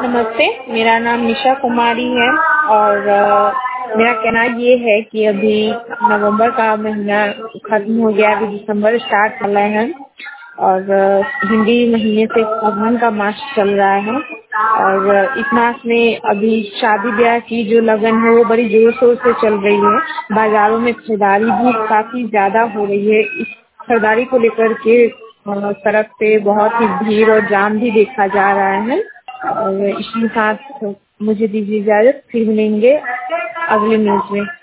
नमस्ते, मेरा नाम निशा कुमारी है और मेरा कहना ये है कि अभी नवंबर का महीना खत्म हो गया, अभी दिसंबर स्टार्ट वाला है और हिंदी महीने से फागुन का मास चल रहा है और इस मास में अभी शादी ब्याह की जो लगन है वो बड़ी जोर शोर से चल रही है। बाजारों में खरीदारी भी काफी ज्यादा हो रही है। इस खरीदारी को लेकर के सड़क पे बहुत ही भीड़ और जाम भी देखा जा रहा है और इसी के साथ मुझे दीजिए इजाजत, फिर मिलेंगे अगले न्यूज में।